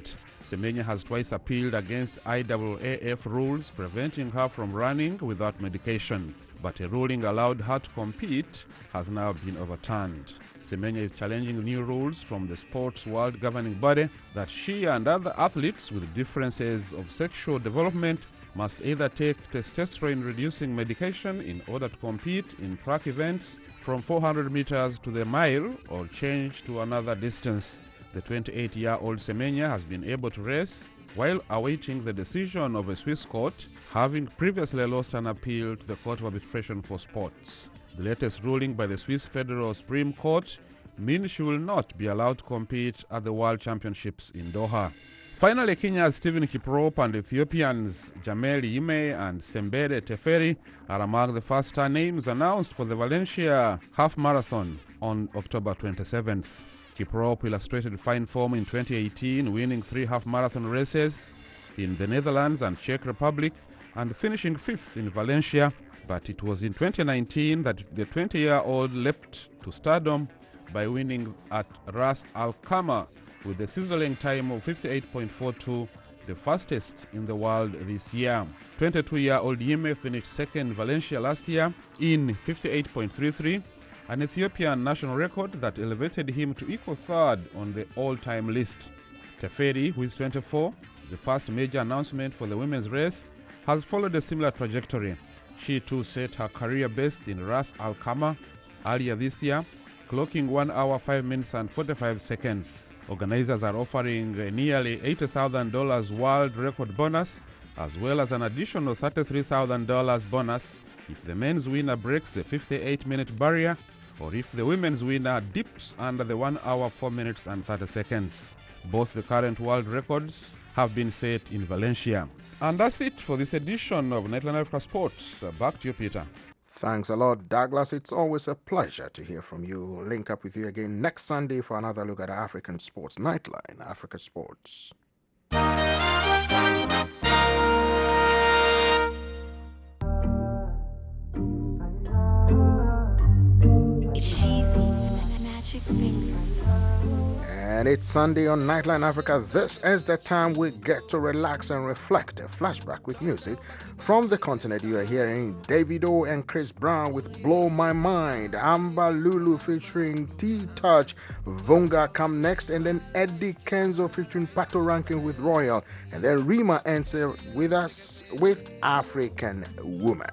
Semenya has twice appealed against I A A F rules preventing her from running without medication, but a ruling allowed her to compete has now been overturned. Semenya is challenging new rules from the sports world governing body that she and other athletes with differences of sexual development must either take testosterone-reducing medication in order to compete in track events from four hundred meters to the mile or change to another distance. The twenty-eight-year-old Semenya has been able to race while awaiting the decision of a Swiss court, having previously lost an appeal to the Court of Arbitration for Sports. The latest ruling by the Swiss Federal Supreme Court means she will not be allowed to compete at the World Championships in Doha. Finally, Kenya's Stephen Kiprop and Ethiopians Jamel Yime and Sembere Teferi are among the first star names announced for the Valencia Half Marathon on October twenty-seventh. Kiprop illustrated fine form in twenty eighteen, winning three half-marathon races in the Netherlands and Czech Republic and finishing fifth in Valencia. But it was in twenty nineteen that the twenty-year-old leapt to stardom by winning at Ras Al Khaimah with a sizzling time of fifty-eight point four two, the fastest in the world this year. twenty-two-year-old Yime finished second in Valencia last year in fifty-eight point three three, an Ethiopian national record that elevated him to equal third on the all-time list. Teferi, who is twenty-four, the first major announcement for the women's race, has followed a similar trajectory. She too set her career best in Ras Al Khaimah earlier this year, clocking one hour, five minutes and forty-five seconds. Organizers are offering a nearly eighty thousand dollars world record bonus, as well as an additional thirty-three thousand dollars bonus if the men's winner breaks the fifty-eight minute barrier or if the women's winner dips under the one hour, four minutes and thirty seconds. Both the current world records have been set in Valencia. And that's it for this edition of Nightline Africa Sports. Uh, back to you, Peter. Thanks a lot, Douglas. It's always a pleasure to hear from you. We'll link up with you again next Sunday for another look at African sports. Nightline Africa Sports. Magic fingers. And it's Sunday on Nightline Africa. This is the time we get to relax and reflect. A flashback with music from the continent. You are hearing Davido and Chris Brown with Blow My Mind, Amber Lulu featuring T-Touch, Vunga come next, and then Eddie Kenzo featuring Pato Rankin with Royal, and then Rima answer with us with African Woman.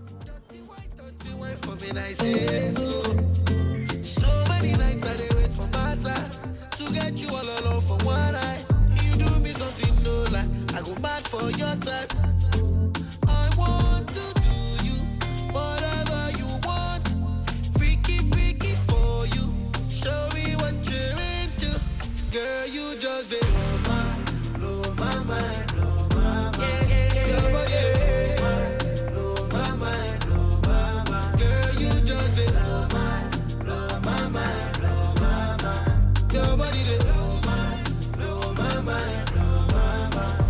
So many nights I did wait for matter to get you all alone for one night. You do me something no like I go mad for your type. I want to do you whatever you want. Freaky, freaky for you. Show me what you're into. Girl, you just did blow my, blow my mind, blow my mind. Yeah, yeah, yeah. Your body, yeah. Blow my mind, blow my mind. Girl, you just did blow my, blow my mind, blow my mind. Your body, they blow my, blow my mind, blow my mind.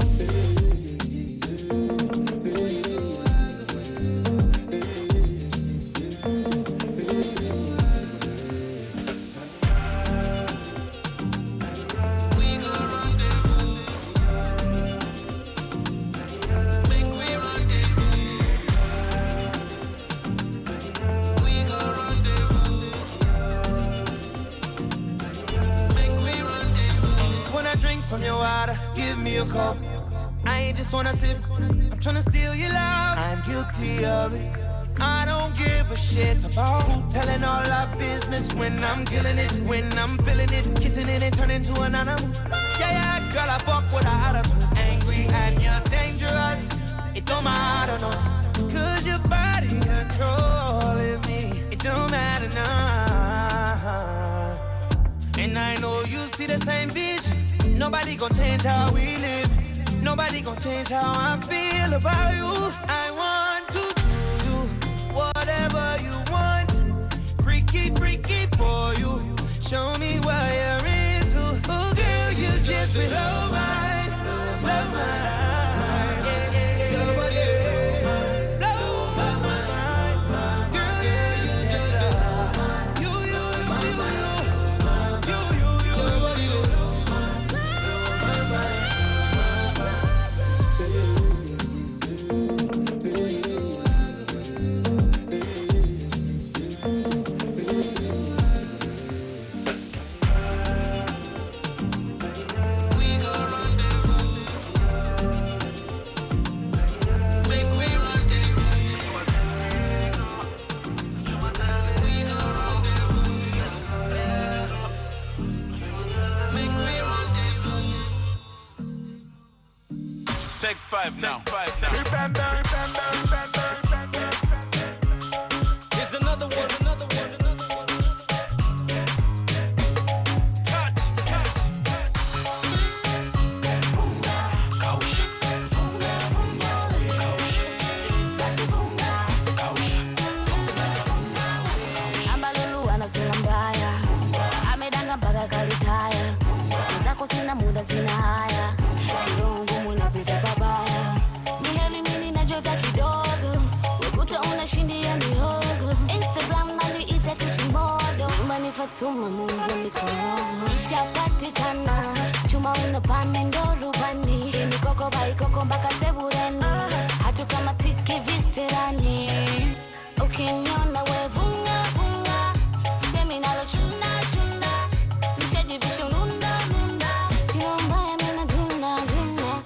From your water, give me a cup. I ain't just wanna sip, I'm tryna steal your love. I'm guilty of it. I don't give a shit about who telling all our business when I'm killing it, when I'm feeling it, kissing it and turning to an animal. Yeah, yeah, girl, I fuck with her attitude. Angry and you're dangerous. It don't matter, no. Cause your body controlling me. It don't matter, nah. And I know you see the same vision. Nobody gon' change how we live. Nobody gon' change how I feel about you. I want to do you whatever you want. Freaky, freaky for you. Show me what you're into. Oh, girl, you just blow my, blow my. Bye. Take five now. Five now. Remember, remember, remember, remember. Here's another one, another one, another one. Touch, touch, touch. Funga, kausha. Funga, funga, kausha. Basi funga, kausha. Funga, funga, kausha. Ambalulu anasema mbaya. Amedanga mpaka kalitaya. Zako sina muda sina haya. Roho ngumu inapita babaya. Ni heli mimi najota kidogo. Ukuta unashindia mihogo. Instagram naliita kitimodo. Mbani Fatuma muuza mikono. Ushapatikana. Chuma unapande ndo rubani. Mikoko baikoko mpaka sebureni. Hatu kama tiki visirani. Ukiniona we vunga vunga. Sisemi nalo chuna chuna. Nishajivisha ununda nunda. Sio mbaya mina duna duna.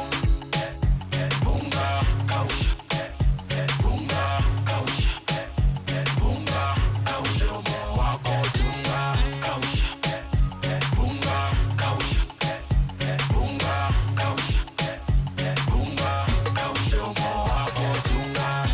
Funga, kausha. Funga, kausha. Funga, kausha. Moyo wako tunga, kausha. Funga, kausha. Funga, kausha. Funga, kausha. Moyo wako tunga.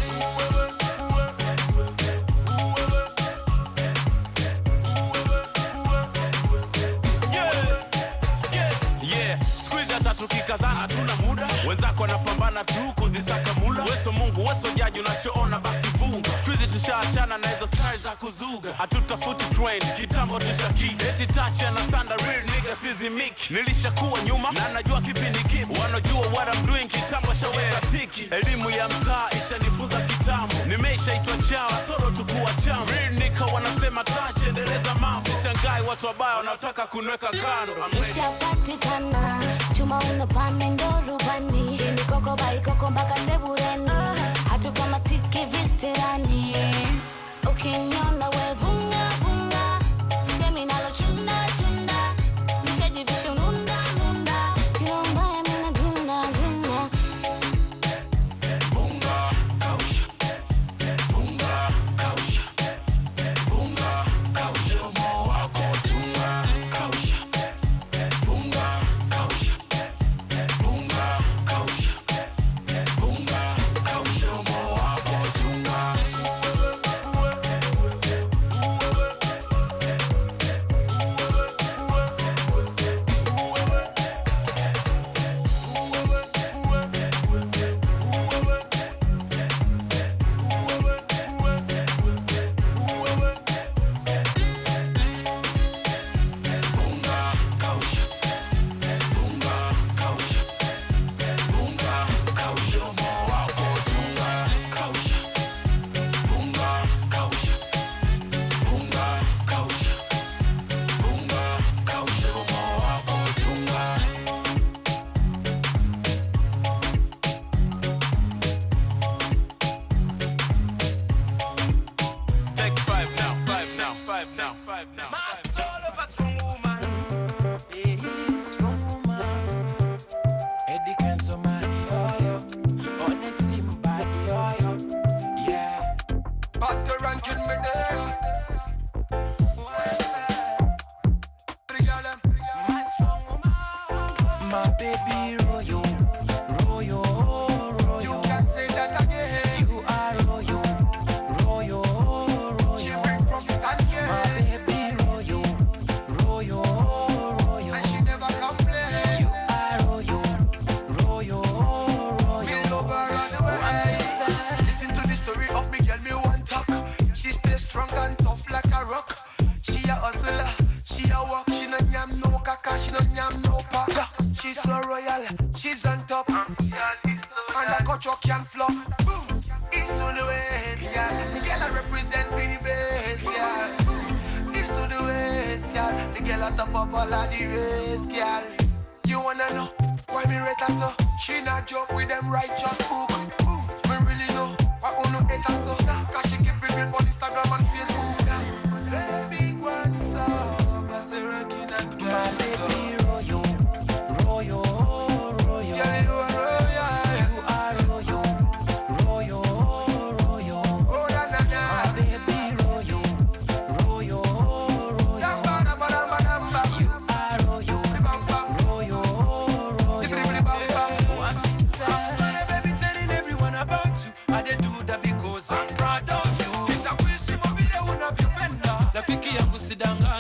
Yeah, squeeze hata tukikazana tuna muda. Wenzako wanapambana tu kuzisaka mula. Weso Mungu, weso jaji unachoona basi funga. Squeeze tushaachana na hizo stars za kuzuga. Hatutafuti trend, kitambo tushaki. Eti touch na sanda real nigga sizi mic. Nilishakuwa nyuma na najua kipindi kipi. Wanajua what I'm doing kitambo shawera tiki. Elimu ya mtaa ishanifunza kitambo. Nimeshaitwa chao, soro tukuwa chamo. Real nigga wanasema touch endeleza mambo. Sishangai watu wabaya wanaotaka kunweka kando. Ushapatikana. Chuma unapande ndo rubani. Mikoko baikoko mpaka sebureni. Hatu kama tiki visirani. Ukiniona we vunga vunga. Sisemi nalo chuna chuna. Nishajivisha ununda nunda. Sio mbaya mina duna duna. Funga, kausha. Funga, kausha. Funga, kausha. Moyo wako tunga, kausha. Funga, kausha. Funga, kausha. Funga, kausha. Moyo wako tunga. Funga, kausha. Funga, kausha. Funga, kausha. Moyo wako tunga, kausha. Funga, kausha. Funga, kausha. Funga, kausha. Moyo wako tunga. Take five now, five now, five now, five now. Master of a strong woman. Yeah, strong woman. Eddie Kenzo Mani, oh, yo. Honest sympathy, oh, yo. Yeah. But the ranking me there. My strong woman. My baby royo, royo, royo. You can say that again. You are royo, royo, royo. She bring profit and yeah. My baby royo, royo, royo. And she never complain. You are royo, royo, royo. Me love her on the way. Listen to the story of me girl, me one talk. She stay strong and tough like a rock. She a hustler, she a walk. She no nyam no kaka, she no nyam no paka. She's so royal, she's on top. And the culture can flop. Boom, east to the west, yeah. The girl I represent the best, yeah. East to the west, yeah. The girl at top of all of the race, yeah. You wanna know why me rate her so? She not joke with them righteous book. Boom, me really know why uno hate her so. Cause she keep it real on Instagram and Facebook. Baby, one so, but the ranking and my baby royo, royo, royo. Yeah, you are royal. You are royo, royo, royo. Oh, na na na. My baby royo, royo, royo. Damba, damba, damba, damba. You are royo, royo, royo. One piece.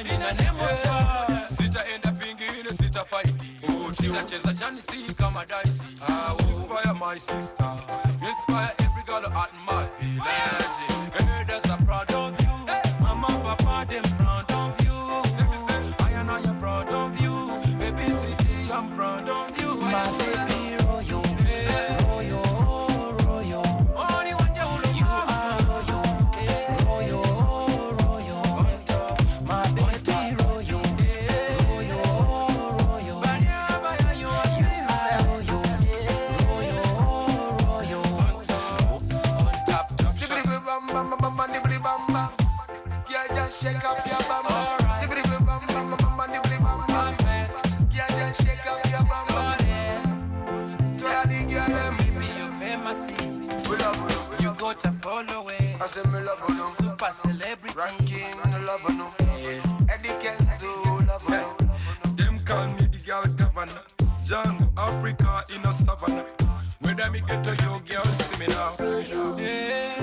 nane moto sitaenda pingine sitafaidi sitacheza jani si kama daisi I will inspire my sister inspire every girl at my village and others are proud of you mama papa them proud of you say me say I and I am proud of you baby sweetie I'm proud of you my baby royal royal royal only one you are royal royal royal my baby royal royal royal banya banya you are royal royal royal on top on top top shot bam bam bam bam dibbly bam bam yeah just shake up your bam bam dibbly bam bam bam bam dibbly bam bam yeah just shake up your bam bam to the dig your them baby you famous you got to follow it I say me love you super celebrity ranking love you Eddie Kenzo love you them call me the girl governor Jungle Africa in a savannah whether me get to you girl see me now yeah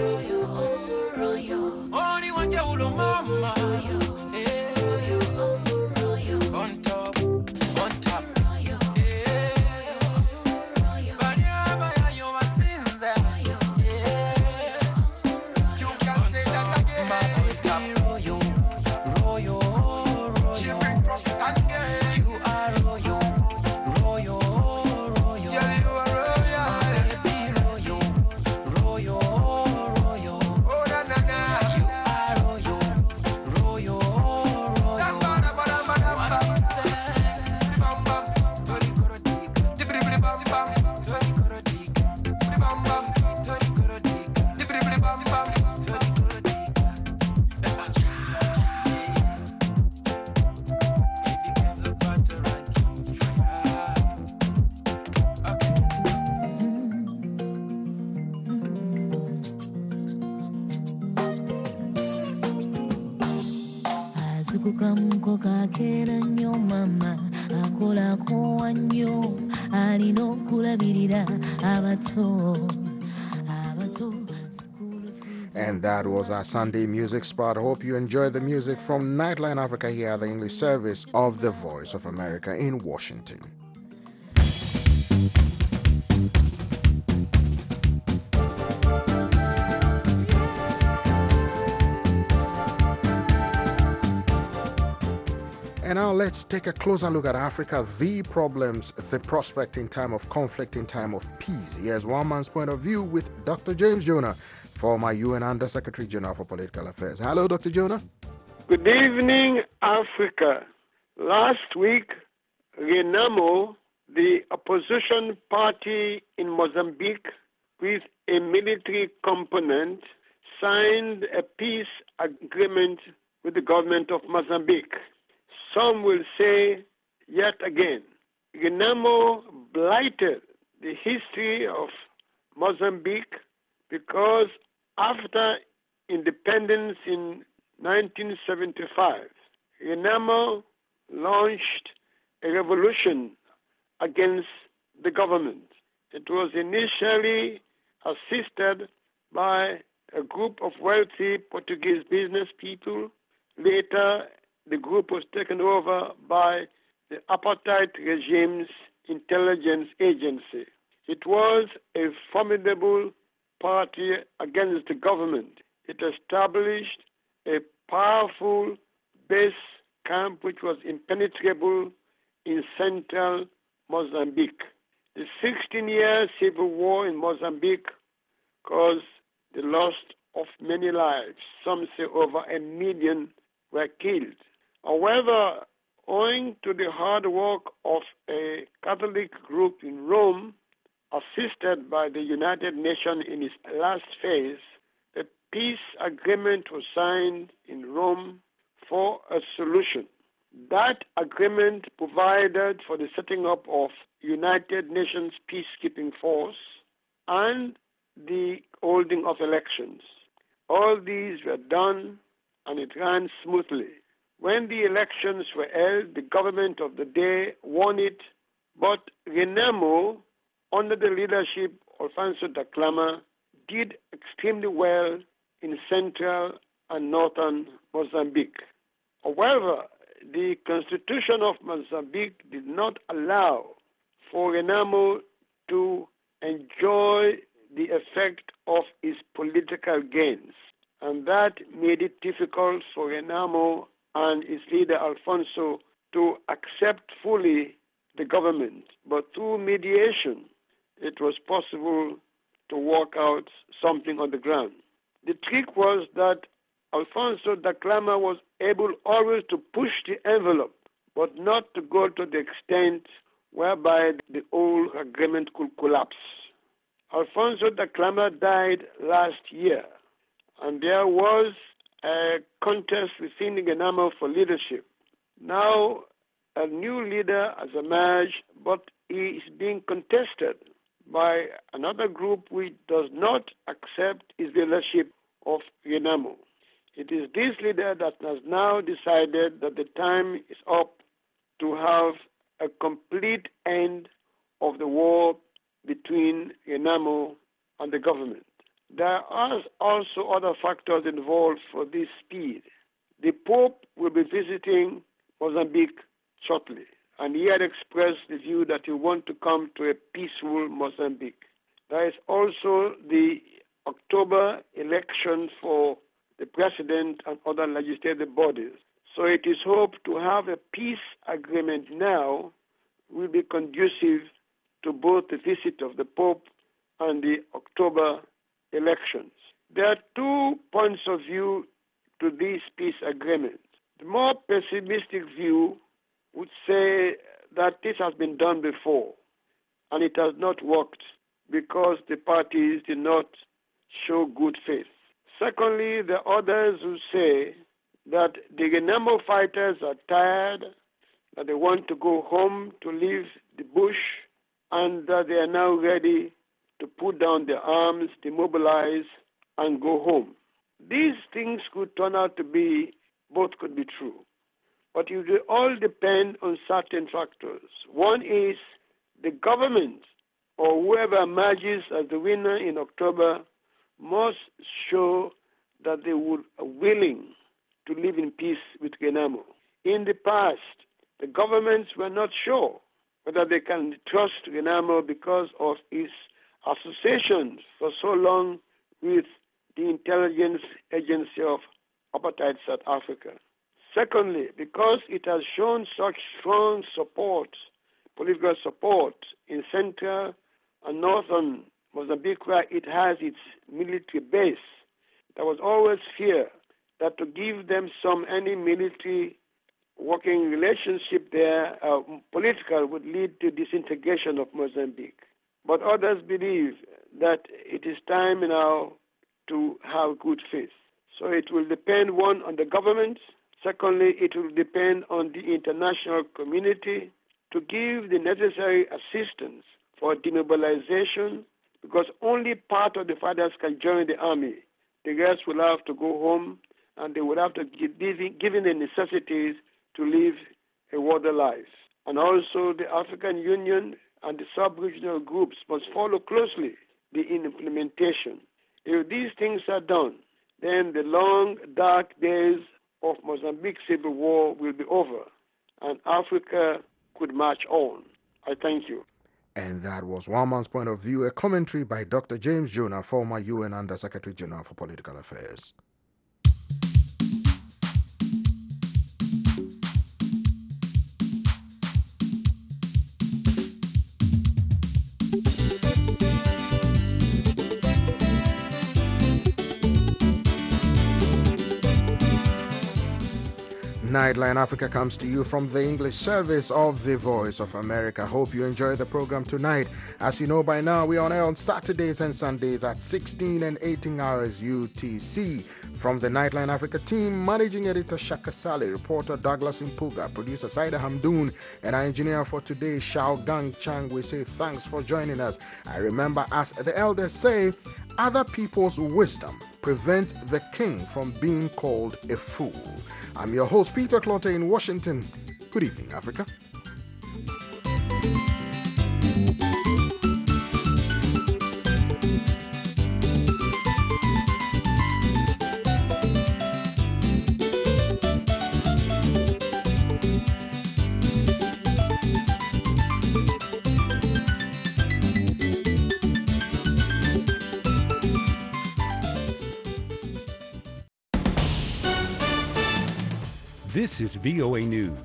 only one you mama yeah on top on top Kamuko kakera nnyo mama akolako wannyo alina okulabirira abato abato. And that was our Sunday music spot. I hope you enjoyed the music from Nightline Africa here at the English service of the Voice of America in Washington. And now let's take a closer look at Africa, the problems, the prospect in time of conflict, in time of peace. Here's one man's point of view with Doctor James Jonah, former U N Under-Secretary General for Political Affairs. Hello, Doctor Jonah. Good evening, Africa. Last week, Renamo, the opposition party in Mozambique with a military component, signed a peace agreement with the government of Mozambique. Some will say, yet again, Renamo blighted the history of Mozambique because after independence in nineteen seventy-five, Renamo launched a revolution against the government. It was initially assisted by a group of wealthy Portuguese business people. Later, the group was taken over by the apartheid regime's intelligence agency. It was a formidable party against the government. It established a powerful base camp which was impenetrable in central Mozambique. The sixteen-year civil war in Mozambique caused the loss of many lives. Some say over a million were killed. However, owing to the hard work of a Catholic group in Rome, assisted by the United Nations in its last phase, a peace agreement was signed in Rome for a solution. That agreement provided for the setting up of United Nations peacekeeping force and the holding of elections. All these were done and it ran smoothly. When the elections were held, the government of the day won it, but Renamo, under the leadership of Alfonso da Clama, did extremely well in central and northern Mozambique. However, the Constitution of Mozambique did not allow for Renamo to enjoy the effect of his political gains. And that made it difficult for Renamo and his leader Alfonso to accept fully the government. But through mediation, it was possible to work out something on the ground. The trick was that Alfonso da Clama was able always to push the envelope, but not to go to the extent whereby the whole agreement could collapse. Alfonso da Clama died last year, and there was a contest within Renamo for leadership. Now, a new leader has emerged, but he is being contested by another group which does not accept his leadership of Renamo. It is this leader that has now decided that the time is up to have a complete end of the war between Renamo and the government. There are also other factors involved for this speed. The Pope will be visiting Mozambique shortly, and he had expressed the view that he wants to come to a peaceful Mozambique. There is also the October election for the president and other legislative bodies. So it is hoped to have a peace agreement now will be conducive to both the visit of the Pope and the October elections. There are two points of view to this peace agreement. The more pessimistic view would say that this has been done before and it has not worked because the parties did not show good faith. Secondly, the others who say that the Renamo fighters are tired, that they want to go home to leave the bush, and that they are now ready to put down their arms, demobilize, and go home. These things could turn out to be, both could be true. But it will all depend on certain factors. One is the government or whoever emerges as the winner in October must show that they would are willing to live in peace with Renamo. In the past, the governments were not sure whether they can trust Renamo because of his associations for so long with the intelligence agency of apartheid South Africa. Secondly, because it has shown such strong support, political support in central and northern Mozambique where it has its military base, there was always fear that to give them some any military working relationship there, uh, political, would lead to disintegration of Mozambique. But others believe that it is time now to have good faith. So it will depend, one, on the government. Secondly, it will depend on the international community to give the necessary assistance for demobilization, because only part of the fighters can join the army. The rest will have to go home, and they will have to give given the necessities to live a worthy life. And also the African Union and the sub-regional groups must follow closely the implementation. If these things are done, then the long, dark days of Mozambique civil war will be over, and Africa could march on. I thank you. And that was one man's point of view, a commentary by Doctor James Jonah, former U N Under Secretary General for Political Affairs. Nightline Africa comes to you from the English service of the Voice of America. Hope you enjoy the program tonight. As you know by now, we're on air on Saturdays and Sundays at sixteen and eighteen hours U T C. From the Nightline Africa team, Managing Editor Shaka Sali, reporter Douglas Impuga, producer Saida Hamdoon, and our engineer for today, Shao Gang Chang, we say thanks for joining us. I remember, as the elders say, other people's wisdom prevents the king from being called a fool. I'm your host, Peter Clotte in Washington. Good evening, Africa. This is V O A News.